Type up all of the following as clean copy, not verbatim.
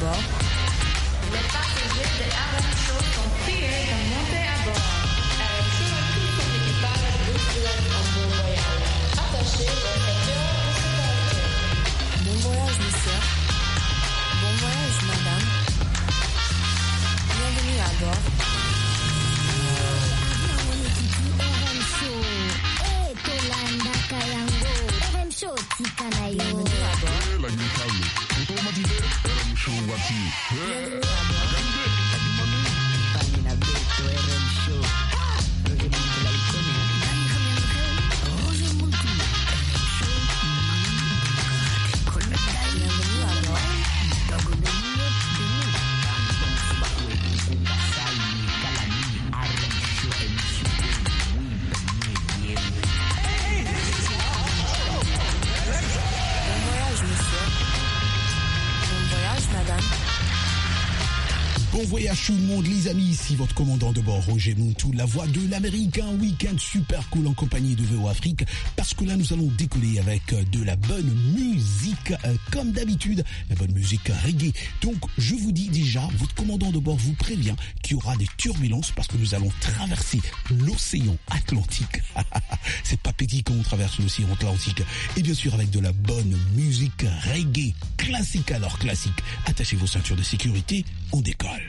bord. Les passagers de RM Show sont priés de monter à bord. RM Show et tout son équipage vous souhaitent un bon voyage. Attachez vos ceintures de sécurité. Bon voyage, monsieur. Bon voyage, madame. Bienvenue à bord. Bienvenue à bord. Bon voyage tout le monde les amis, ici votre commandant de bord Roger Montou, la voix de l'Amérique, un week-end super cool en compagnie de VO Afrique, parce que là nous allons décoller avec de la bonne musique, comme d'habitude, la bonne musique reggae. Donc je vous dis déjà, votre commandant de bord vous prévient qu'il y aura des turbulences parce que nous allons traverser l'océan Atlantique. C'est pas petit quand on traverse l'océan Atlantique. Et bien sûr avec de la bonne musique reggae, classique alors classique. Attachez vos ceintures de sécurité, on décolle.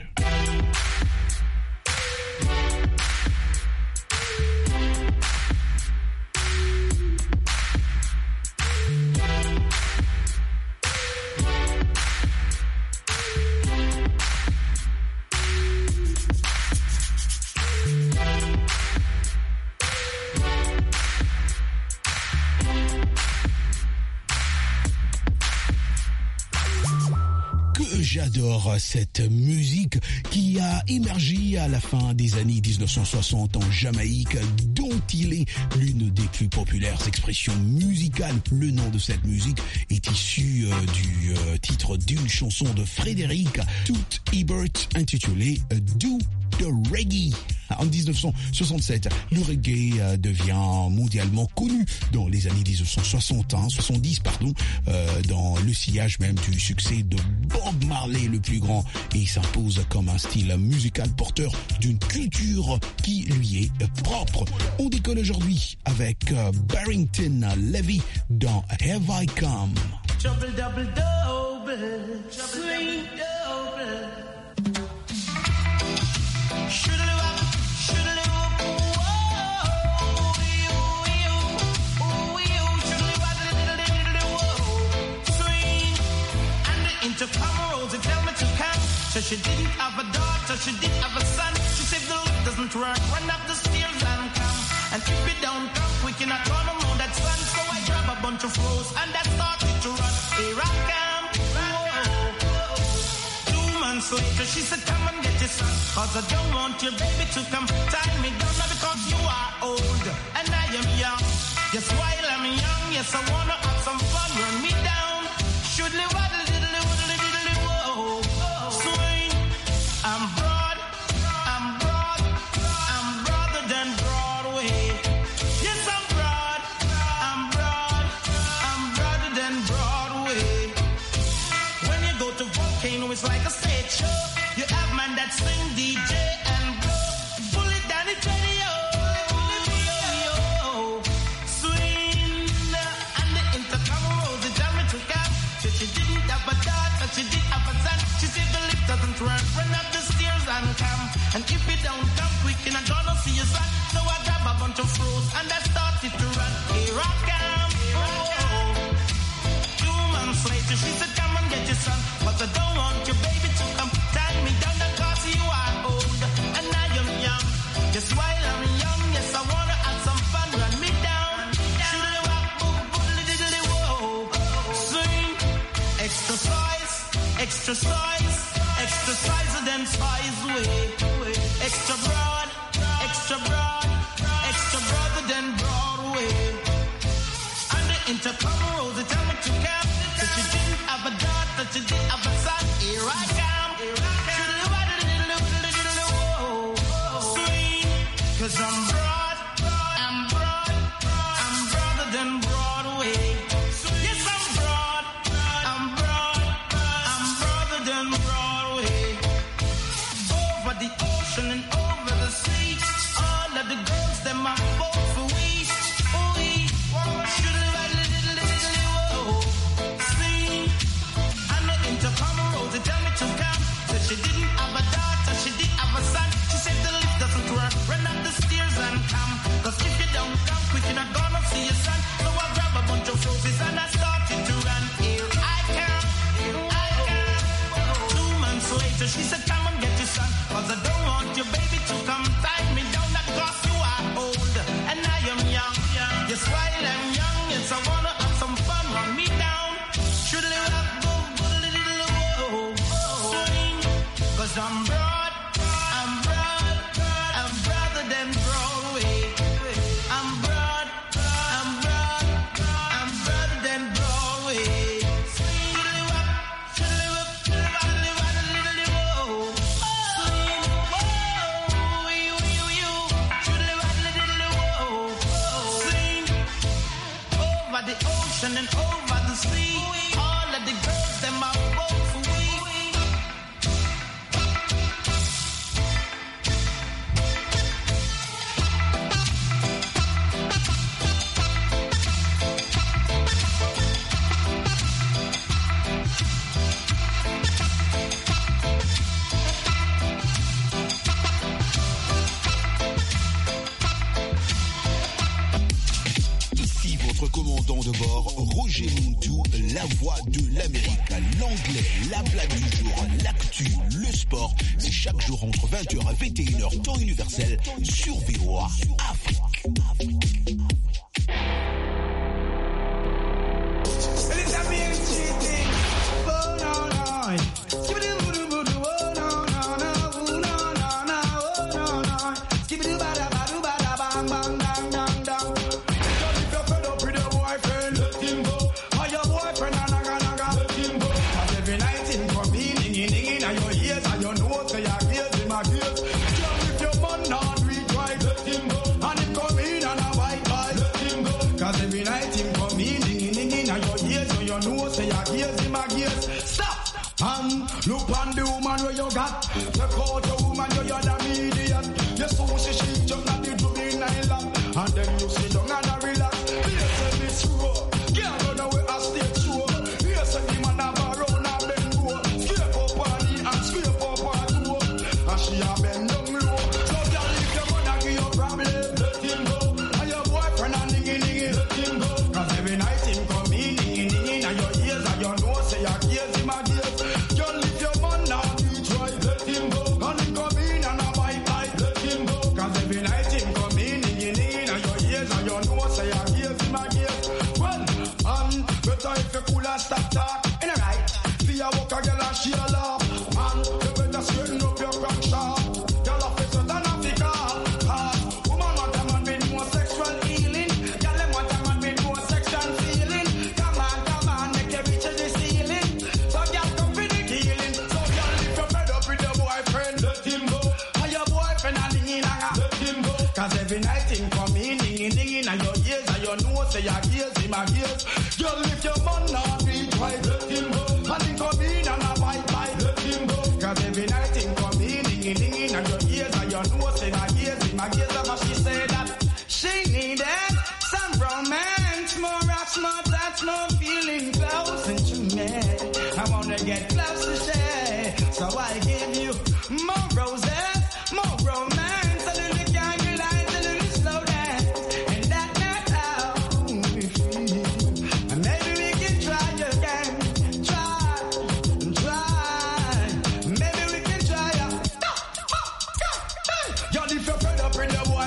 J'adore cette musique qui a émergé à la fin des années 1960 en Jamaïque, dont il est l'une des plus populaires expressions musicales. Le nom de cette musique est issu du titre d'une chanson de Frédéric Toots Hibbert intitulée Do the Reggae. En 1967, le reggae devient mondialement connu dans les années 70, dans le sillage même du succès de Bob Marley le plus grand, et il s'impose comme un style musical porteur d'une culture qui lui est propre. On décolle aujourd'hui avec Barrington Levy dans Have I Come. Trouble double double, sweet double. To come rolls and tell me to come. So she didn't have a daughter, she did have a son. She said the lift doesn't work, run up the stairs and come. And if it don't come quick, you're not gonna know that son. So I grab a bunch of rose and I started to run. Here I come. Whoa. 2 months later, she said, come and get your son. Cause I don't want your baby to come tie me down. Now because you are old and I am young. Yes, while I'm young, yes, I wanna have some fun. Run me down. Should live a little. I'm broad, I'm broader than Broadway. Yes, I'm broader than Broadway. When you go to Volcano, it's like a stage show. You have man that sing DJ and blow. Pull it down the radio, swing. And the intercom rolls, they tell me to come. She didn't have a daughter, she did have a son. She said the lift doesn't work, run up the stairs and come. And if it don't come quick, you're not gonna see your son. So I grab a bunch of froze and I started to run. Here I come. Oh. 2 months later, she said, come and get your son. But I don't want your baby to come tie me down because you are old and I am young. Just while I'm young, yes, I wanna have some fun. Run me down. Shoodly wop, boom, boom, diddly whoa. Swing, exercise, exercise. Exercise than size way. Extra broad, extra broader than Broadway. And the intercom rolls, they tell me to come. That she didn't have a daughter, she did have a son. Here I come. Swing, cause I'm broad, I'm broader than Broadway. Yes, I'm broader than Broadway. ocean and over the sea. All of the girls, them are both for we. Should have had a little, see. And the intercom Rosie tell me to come. Said she didn't have a daughter, she did have a son. She said the lift doesn't work, run up the stairs and come. Cause if you don't come quick, you're not gonna see your son. So I grab a bunch of roses and I started to run. Here I come. 2 months later, she said, come and get your son. Cause I don't want your baby to come tie me down. That cause you are old and I am young. Yes, while I'm young, yes, I wanna have some fun. Run me down. Should live up, go, little, swing. Cause I'm broad, I'm broader than Broadway. I'm broad, I'm broader than Broadway. Should live up, little, swing. Should live up, little, swing. Over the ocean and over the sea. All of the girls, them are both for we. Ici votre commandant de bord, Roger Muntou, la voix de l'Amérique. L'anglais, la blague du jour, l'actu, le sport, c'est chaque jour entre 20h et 21h, temps universel, sur VOA Afrique. Look on the woman where you got. Take out the woman where you're the median. You saw she jump at the juvenile lap. And then you sit down and relax. Yes, and it's true. Can't run away and stay true. Yes, and the man have a round and bend low. Scrape up on the and scrape up on the toe. And she a bend down low. So girl, if your man a give you problem, let him go. And your boyfriend a niggy, let him go. Cause every night him come in, niggy, and your ears and your nose say your ears him a gears. Stop talk, in a right. See a walk a girl and she a laugh. Man, you better straighten up your crack sharp. Girl off is South Africa. Woman want a man with more sexual healing. Girl them want a man with more sexual feeling. Come on, make you reach the ceiling. So girl come for the healing. So girl if you're fed up with your boyfriend, let him go. And your boyfriend a dinging let him go. Cause every night him come in, dinging and your ears and your nose say your ears, him a ears. Girl if your man not right, let him go. And he come in and a bite, let him go. Cause every night him come in, dinging and your ears and your nose and my ears, in my ears. And she said that she needed some romance, more raps, more touch, more feeling close into me. I wanna get close to say, so I give you more roses, more romance, a little candlelight, a little slow dance, and that's how we feel. And maybe we can try again, try. Maybe we can try. Y'all if you're fed up in the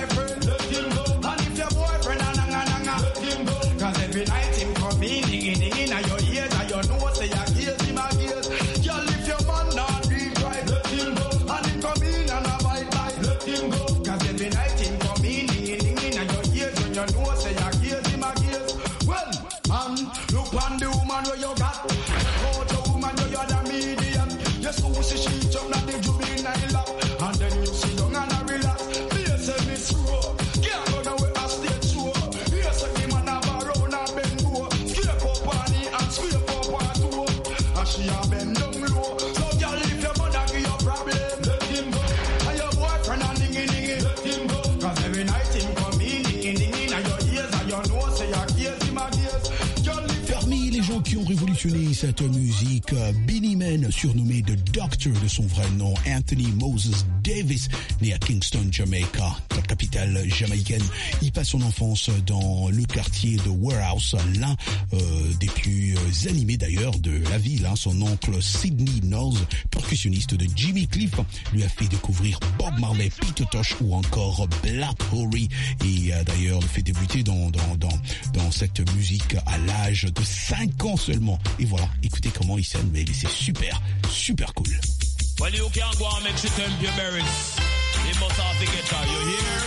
révolutionné cette musique. Beenie Man, surnommé The Doctor de son vrai nom, Anthony Moses Davis, né à Kingston, Jamaica, la capitale jamaïcaine. Il passe son enfance dans le quartier de Warehouse, l'un des plus animés d'ailleurs de la ville. Son oncle Sidney Knowles, percussionniste de Jimmy Cliff, lui a fait découvrir Bob Marley, Peter Tosh ou encore Black Horry, et d'ailleurs le fait débuter dans cette musique à l'âge de 5 ans seulement. Et voilà, écoutez comment il sonne, mais c'est super cool. Well, you can't go and make she tempt your berries. You must have to get her, you hear?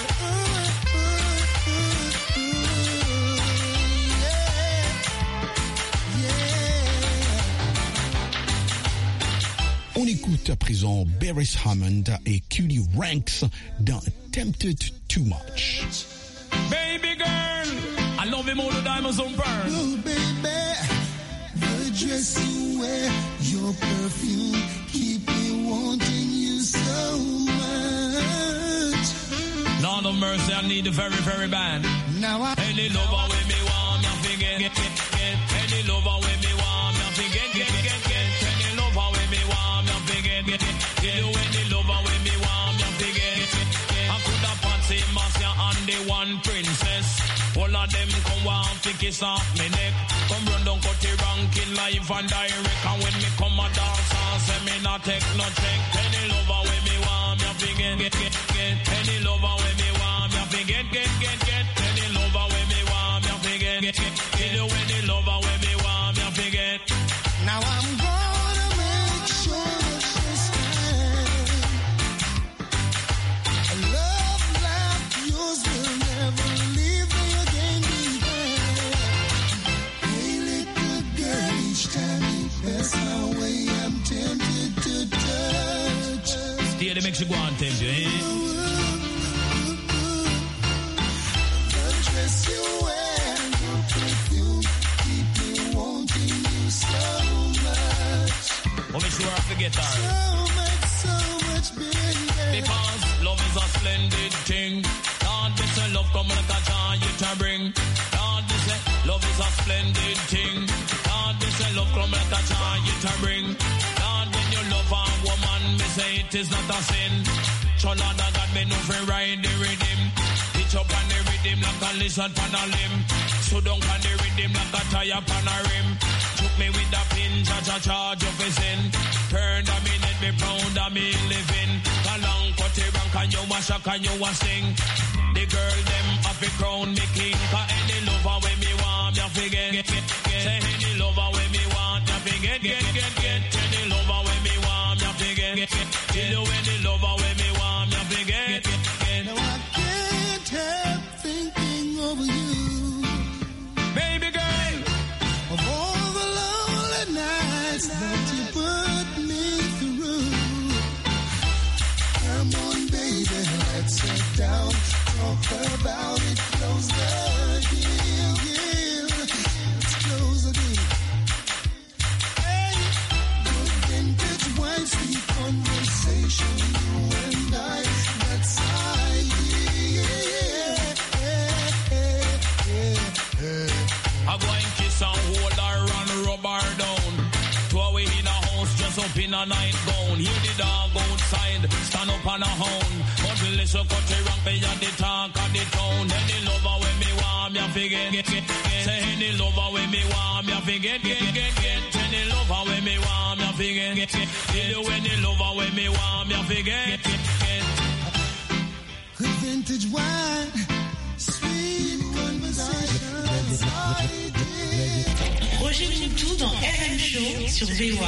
On écoute à présent Beres Hammond et Cutie Ranks dans Tempted Too Much. Baby girl, I love him all the diamonds on burn. Oh baby, the dress you wear, your perfume, keep me wanting you so much. Lord of mercy, I need the very, very bad. Now I any lover with me want me forget, get. Any lover with me want me forget, get. Any lover with me want me forget, get. You any lover with me want me forget. I could have Patsy, Marcia, and the one princess. All of them come want to kiss off me neck. Come run down, cut the ranking live and direct. And when me come a dance, I say me not take no check. Any lover with me want me forget, get. Any lover with me want me forget, get. Any lover with me want me forget, get. You any lover with me want me forget. Now I'm gonna make sure that she's mine. A love like yours will never leave me again behind. Hey little girl, each time you pass my way, I'm tempted to touch. Stay there, make she go and tempt you, eh? The dress you wear, your perfume, keep me wanting you so much. Oh, make sure I forget her. So much, baby. Because love is a splendid thing. Lord, they say love come like a joy you to bring. Lord, they say love is a splendid thing. Lord, they say love come like a joy you to bring. Lord, when you love a woman, me say it is not a sin. So Lord, God, me know fi ride the rhythm. Pitch up on the rhythm like a lizard on a limb. So down on the rhythm like a tire on a rim. Took me with a pin, charge of a sin. Turn a minute, me proud of me living. Along cut the rank and you a shock and you a sing. The girl them have a crown me king. Cause any lover when me want me forget. Say any lover when me want me forget. Any lover when me want me forget. Tell you any lover when me want me forget. Now I can't help thinking of you. Baby girl, of all the lonely nights that you put me through. Come on, baby, let's sit down, talk about it, close the deal. Let's close the deal. Hey, good vintage wine, sweet conversation, you and I, that's I go and kiss and hold her and rub her down. Throw away in a house just up in a night gown. Hear the dog outside, stand up on a hound. Until listen cut the rank, me at the talk of the town. Any lover when me want me forget. Say any lover when me want me forget. Any lover when me want me forget. Tell you any lover when me want me forget. good vintage wine, sweet conversation. Roger Moutou dans RM Show sur VOA.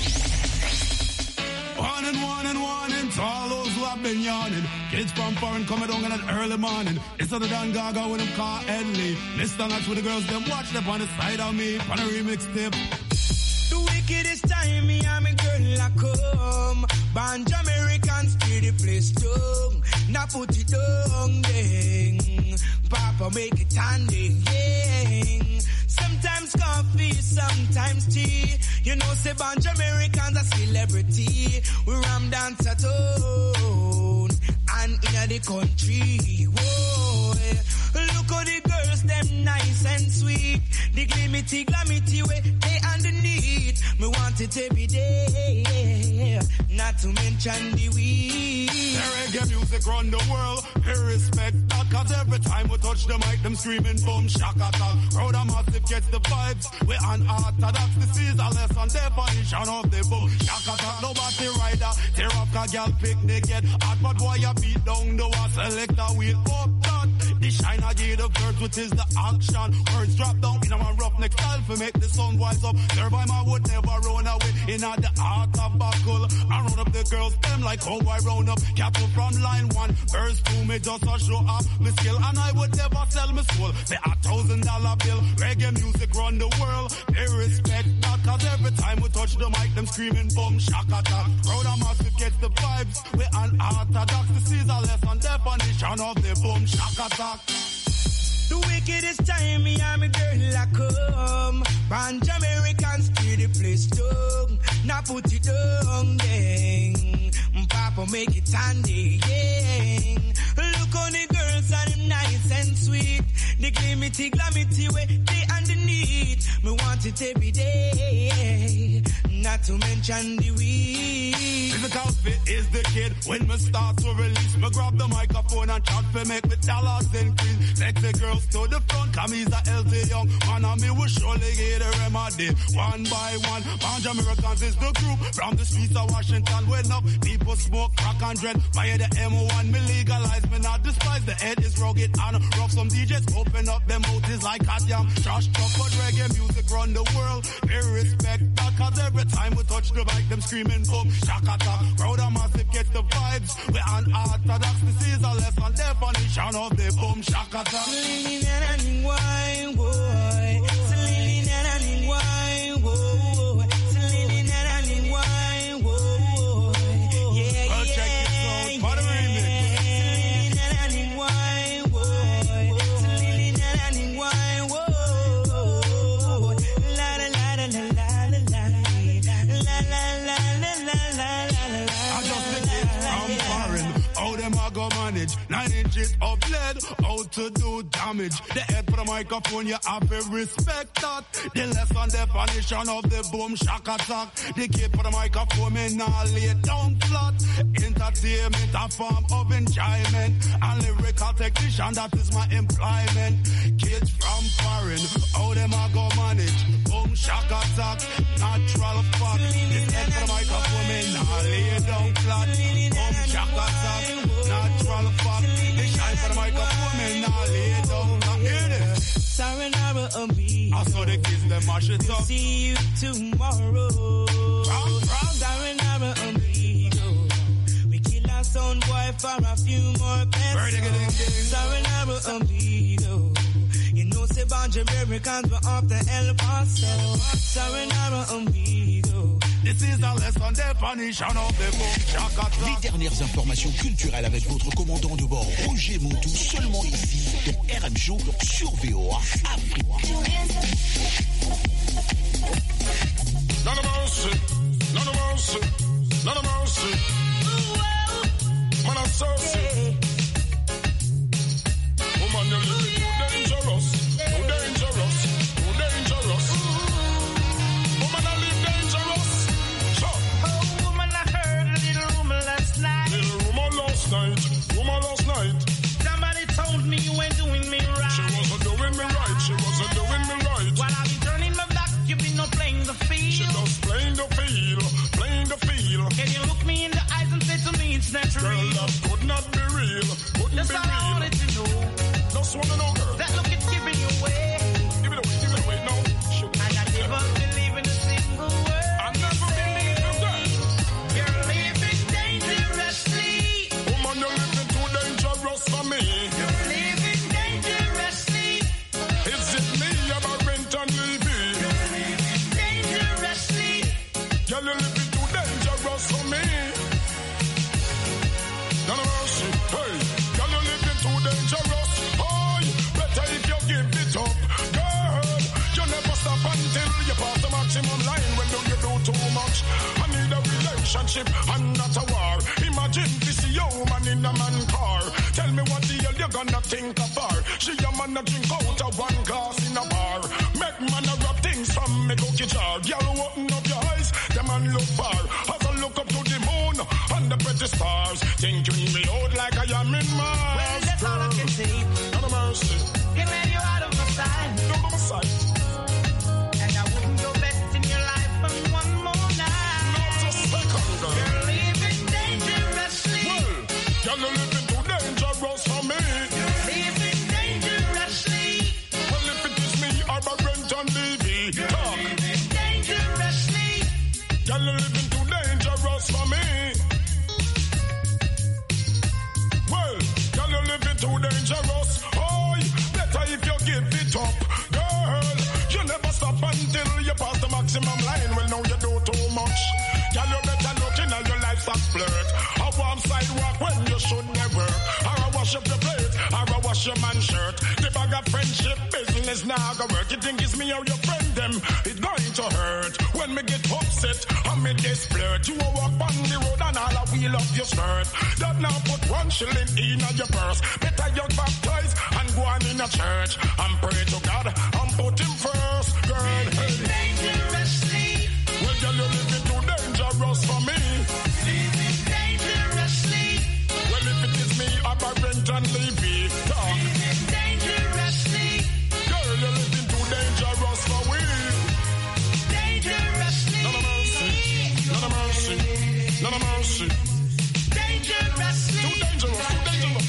Warning to all those who have been yawning. Kids from foreign coming down in that early morning. It's other than Gaga with them car Edley. Listen not with the girls, them watch them on the side of me. On a remix tip. The wickedest time me and me girl a come. Band Americans steer the place down. Now put it down, ding. Papa make it handing, yeah. Sometimes coffee, sometimes tea. You know, say Band Americans a celebrity. We ram dance at home and in the country. Whoa, look how the girls them them nice and sweet. The glamity way they underneath. Me want it every day, not to mention the weed. The reggae music run the world, pay respect that, cause every time we touch the mic, them screaming boom, shakata. Crowd a massive gets the vibes, we unorthodox. This is a lesson definition of the boom, shakata. Nobody rider, tear up a gal picnic get hot, but boy you beat down the wall, select a wheel up that. The shine I give the birds, which is the action. Words drop down in a roughneck style for make the sun wise up. Thereby I would never run away in the heart of buckle. I run up the girls, them like how I round up. Cattle from line 1, verse 2, me just a show up my skill. And I would never sell my soul. Say $1,000 bill. Reggae music run the world. They respect that, cause every time we touch the mic, them screaming boom, shakata. Crowd a massive gets the vibes. We unorthodox. This is a lesson definition of the boom, shakata. The wickedest time me and my girl I come. Band Americans to the place down. Now put it down, dang. Papa make it handy, yeah. Look on the girls and them nice and sweet. The glamity way they underneath. Me want it every day, not to mention the weed. Physical fit is the kid. When me start to release, me grab the microphone and chat for make me dollars increase. Sexy girls to the front, come he's a healthy young man and me will surely get a remedy. One by one, Band Americans is the group from the streets of Washington. When up people smoke crack and dread, via the M1 me legalize, me not despise. The head is rugged and rough. Some DJs open up them mouths like hot yam. Trash talk, but reggae music run the world. They respect that, cause every time we touch the mic, them screaming boom, shakata. Crowd a massive get the vibes. We unorthodox. This is a lesson definition of the boom, shakata. Wine, boy. Selling and wine, boy. Selling and wine, boy. Yeah, well, check it out for the remix. Selling and wine, boy. Selling and wine, boy. La la la la la la la la la la la. I just think I'm foreign. How them I go manage 9 inches of lead, how to do damage. The head for the microphone, you have to respect that. The lesson definition of the boom shock attack. The kid for the microphone, me nah lay down flat. Entertainment, a form of enjoyment. And lyrical technician, that is my employment. Kids from foreign, how them I go manage. Boom shock attack, natural fact. The head for the microphone, me nah lay down flat. Boom shock attack, natural fact. The shine for the microphone, me nah lay down flat. Hear this? Sayonara, amigo. I saw the kids, them mash it up. See you tomorrow. Sayonara, amigo. We kill our son boy for a few more pesos. Sayonara, amigo. You know, say Band Americans were off the El Paso. Sayonara, amigo. This is a lesson definition of the boom shakata. Les dernières informations culturelles avec votre commandant de bord Roger Montou, seulement ici dans RM Show sur VOA Afrique. None of mercy, none of mercy, none of mercy. Man of mercy. Woman, you're living too dangerous, too dangerous, too dangerous. Woman, I live dangerous. Oh, woman, I heard a little rumor last night. Little rumor last night. Somebody told me you ain't doing me right. She wasn't doing me right, she wasn't doing me right. While I be turning my back, you be no playing the field. She just playing the field, playing the field. Can you look me in the eyes and say to me it's natural? Girl, that could not be real, couldn't That's be all I real. wanted to know. Just wanna know, girl. That look it's giving you away. Give it away, no. Shoot. And I never believe in a single word. I never believe in that. You're living dangerously. Woman, you're living too dangerous. you gonna think of her? She a man a drink out of one glass in a bar. Make man a rub things from me cookie jar. Girl, open up your eyes, the man look far. As I look up to the moon and the pretty stars, thinking me out like I am in Mars. Well, that's all I can say. Not a mercy. Get ready, you out of my sight. Out of my sight. And I wouldn't go best in your life for one more night. Not a second, girl. You're living dangerously. Well, girl, you're living too dangerous for me. You're living dangerously. Well, if it is me, I'm a rent on TV. Talk. Living dangerously. Girl, you're living too dangerous for me. Well, girl, you're living too dangerous. Oh, better if you give it up. Girl, you never stop until you pass the maximum line. Well, now you do too much. Girl, you better look in at your lifestyle flirt. A warm sidewalk when you should never. Or I wash up your plate, or I wash your man's shirt. The bag of friendship business now go work. You think it's me or your friend them? It's going to hurt. When me get upset, I me get flirt. You will walk on the road and all I wheel up your skirt. That now put 1 shilling in your purse. Better you baptize and go on in a church. And pray to God and put him first. Girl, hey. Dangerously. Well, girl, you're living too dangerous for me. Living dangerously. Well, if it is me, I'm a rent and Levy. Talk. Living dangerously. Girl, you're living too dangerous for we. Dangerously. None of mercy. None of mercy. None of mercy. Dangerously. Too dangerous. Too dangerous.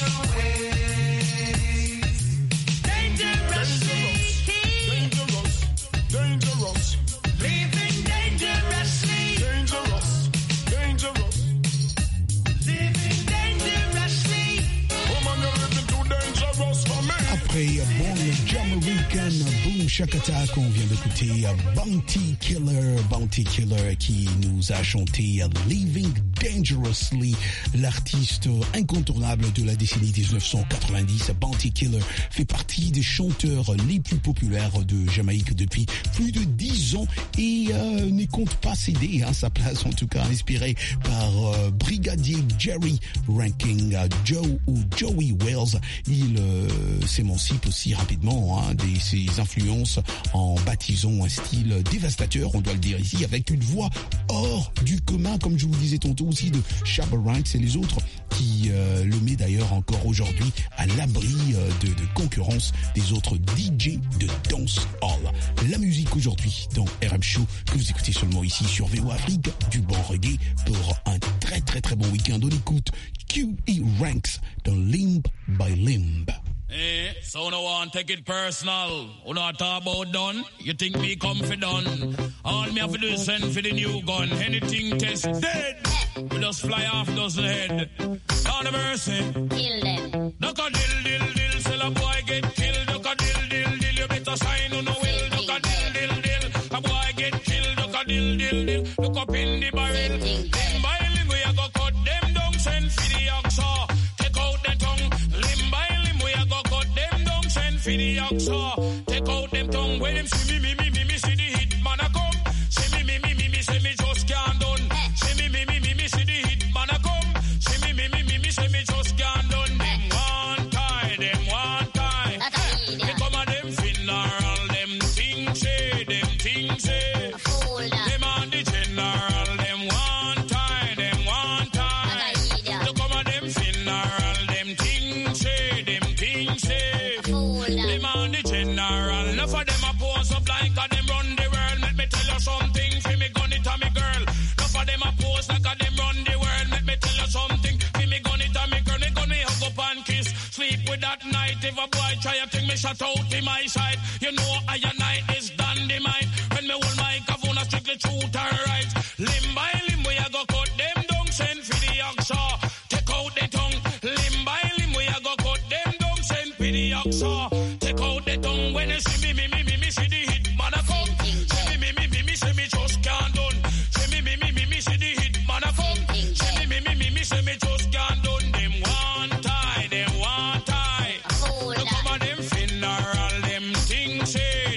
Dangerously. Dangerous. Dangerous. Living dangerously. Dangerous. Dangerous. Living dangerously. Woman, you're living too dangerous for me. Après Bon Jamaican Boom Shakata qu'on vient d'écouter, Bounty Killer qui nous a chanté Living Dangerously, l'artiste incontournable de la décennie 1990. Bounty Killer fait partie des chanteurs les plus populaires de Jamaïque depuis plus de 10 ans et ne compte pas céder sa place, en tout cas inspiré par Brigadier Jerry Ranking, Joe ou Joey Wells. Il s'émancipe aussi rapidement de ses influences en baptisant un style dévastateur, on doit le dire ici, avec une voix hors du commun, comme je vous disais tantôt aussi de Shabba Ranks et les autres, qui le met d'ailleurs encore aujourd'hui à l'abri de concurrence des autres DJ de Dance Hall. La musique aujourd'hui dans RM Show, que vous écoutez seulement ici sur VOA Afrique, du bon reggae pour un très très très bon week-end. On écoute QE Ranks dans Limb by Limb. Eh, so no one take it personal. Who not talk about done? You think me come for done? All me have to do is send for the new gun. Anything test dead. We just fly off dozen head. On the mercy. Kill them. Duck a dill. Sell a boy get killed. Duck a dill. You better sign on the will. Duck a dill. A boy get killed. Duck a dill. Look up in the barrel. Limb by limb we a go cut them down. Send for the oxa. Take out the tongue. Limb by limb we a go cut them down. Send for the oxa. Take out them tongue. When them see me see the hit man a come. See me say me just can't done. See me see the hit man a come. See me say me just can't done. Them one tie. They come a them funeral. Them things say. Them on the general. Them one tie. They come a them funeral. Them things say. Them on the general. Enough of them a pose up like a them run the world. Let me tell you something. For me gun it a me girl. Enough of them a pose like a them run the world. Let me tell you something. For me gun it a me girl. Me gun me hug up and kiss. Sleep with that night. If a boy try a thing, me shut out in my side. You know I and I is dynamite. When me hold my microphone, I strictly truth and right. Limb by limb, we a go cut them down. Send for the oxa. Take out the tongue. Limb by limb, we a go cut them down. Send for the oxa. Take out the tongue. When you see me see the hit man a come. See me say me just can't done. See me see the hit man a come. See me say me just can't done. Them one tie. Look come at them funeral. Them things say.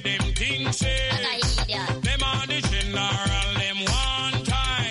Them on the general. Them one tie.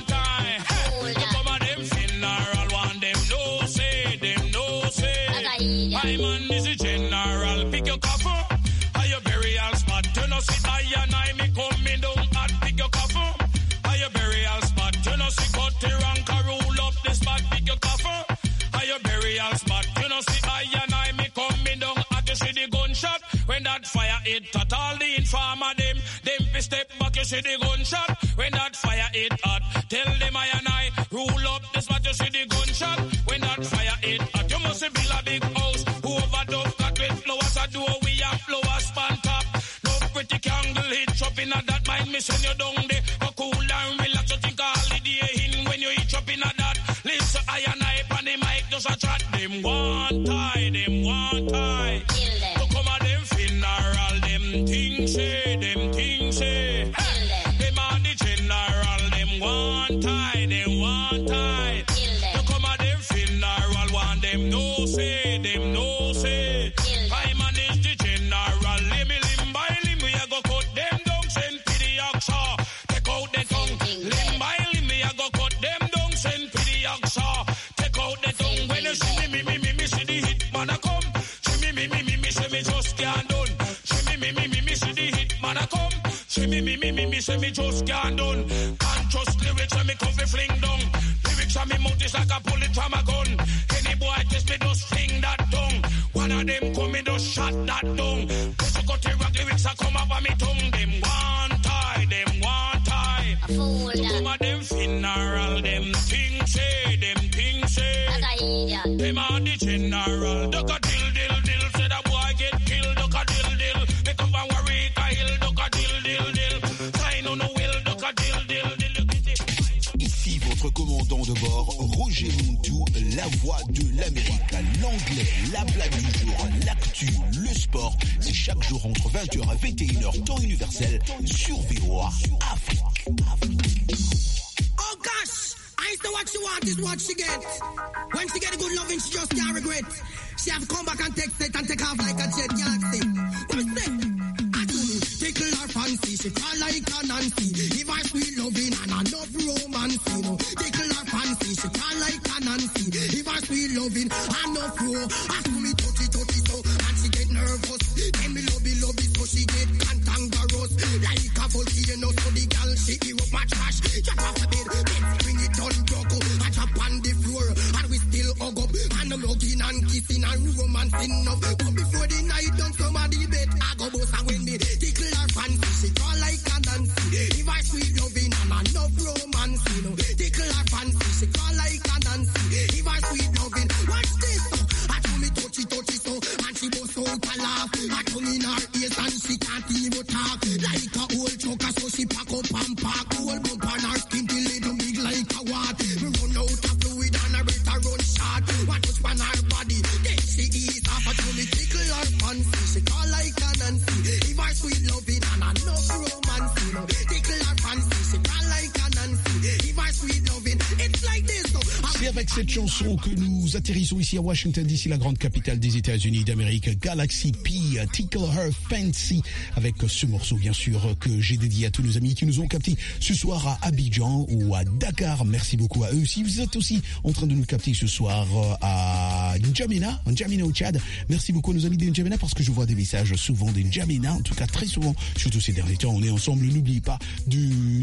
Look come at them funeral. One them no say. I man is the general. Pick your coffin. Are your burial spot? You know see I and I me coming down at pick your coffin. Are your burial spot? You know see cut the rank and roll up the spot. Pick your coffin. Are your burial spot? You know see I and I me coming down at you see the gunshot. When that fire hit at all the informer them fi step back you see the gunshot. When that fire hit hot, tell them I and I rule up the spot you see the gunshot. When that fire hit hot, you must build a big house. Whoever dove got with flowers a door we have flowers span top. No pretty candle hitch up in a that mind me send you down there. Go cool and relax you think a holiday in when you hitch up in a that. Listen I and I pan the mic just a chat. Them one tie, them one tie. So come a them funeral, them things say, them things say. Hey, them are the general, them one tie, them one tie. So come a them funeral, one them no say, them no say. I manage the general, limb by limb, we a go cut them down, send to the oxa. Take out the tongue, limb by limb, we a go cut them down, send to the oxa. Take out the tongue, when you see me, see the hit man a come. See me, say me just can't done. See me, see the hit man a come. See me, say me just can't done. Can't trust lyrics when me come fi fling down. Lyrics on me mouth is like a bullet from a gun. Any boy test me just fling that down. One of them come me just shot that down. Push a cut the rock lyrics a come up on me tongue. Them one tie, them one tie. A fool that. Come a them funeral, them things say, them things say. Them are the general. Duck a dill, say that boy get killed. Duck a dill, they come from Warwick Hill. Duck a dill, sign on the will. Duck a dill. Ici votre commandant de bord, Roger Muntu, la voix de l'Amérique, l'anglais, la blague du jour, l'actu, le sport. C'est chaque jour entre 20h et 21h, temps universel, sur VOA Afrique. Oh gosh! I used to watch the artist what she get. When she get a good loving, she just can't regret. She have come back and text it and take off like a jet galaxy. What is that? I do me, tickle her fancy. She call like a Nancy. If I sweet loving and enough romance, you know. Tickle her fancy. She call like a Nancy. If I sweet loving and enough I do me touchy so. And she get nervous. Then me lobby so she get cantankerous. Like a volcano, so the girl she eat up my trash. Jump off the bed, bring it on Joko. I jump on the floor, and we still hug up. And I'm hugging and kissing and romancing up. But before the night done, somebody bet I go boss and when me tickle her fancy. She call like a Nancy. If I sweet loving and enough romance, you know. Tickle her fancy. She call like a Nancy. If I sweet loving, watch this. I do me touchy so, and she bust out a laugh. I tongue in her ears and she can't even talk. Like a old choker, so she pack up and pack. Old bump on her skin till it don't big like a wat. Me run out of fluid and her better run short. One touch on her body, then she ease off. I do me tickle her fancy. She call like a Nancy. If I sweet loving and enough romance, you know. Tickle her fancy. She call like a Nancy. If I sweet loving, it's like this. C'est avec cette chanson que nous atterrissons ici à Washington DC, la grande capitale des États-Unis d'Amérique. Galaxy P, Tickle Her Fancy, avec ce morceau bien sûr que j'ai dédié à tous nos amis qui nous ont captés ce soir à Abidjan ou à Dakar. Merci beaucoup à eux. Si vous êtes aussi en train de nous capter ce soir à N'Djamena au Tchad, merci beaucoup à nos amis de N'Djamena parce que je vois des messages souvent des N'Djamena, en tout cas très souvent, surtout ces derniers temps. On est ensemble. N'oubliez pas de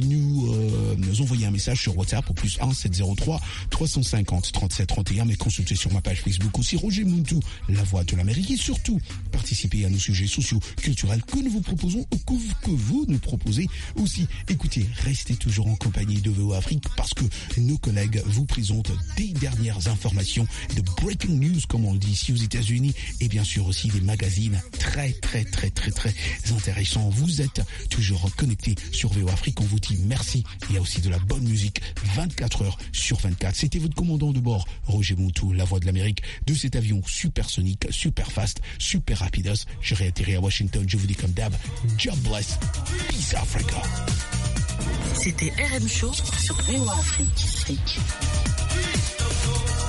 nous envoyer un message sur WhatsApp au +1 703 350 37 31, mais consultez sur ma page Facebook aussi Roger Muntu, la voix de l'Amérique, et surtout participez à nos sujets sociaux, culturels que nous vous proposons ou que vous nous proposez aussi. Écoutez, restez toujours en compagnie de VOA Afrique parce que nos collègues vous présentent des dernières informations, de breaking news comme on le dit ici aux États-Unis, et bien sûr aussi des magazines très intéressants. Vous êtes toujours connectés sur VOA Afrique, on vous dit merci. Il y a aussi de la bonne musique 24 heures sur 24. C'était votre commandant de bord, Roger Muntu, la voix de l'Amérique, de cet avion supersonique, super fast, super rapidos. Je réatterris à Washington, je vous dis comme d'hab, God bless, peace Africa. C'était RM Show sur VOA Afrique.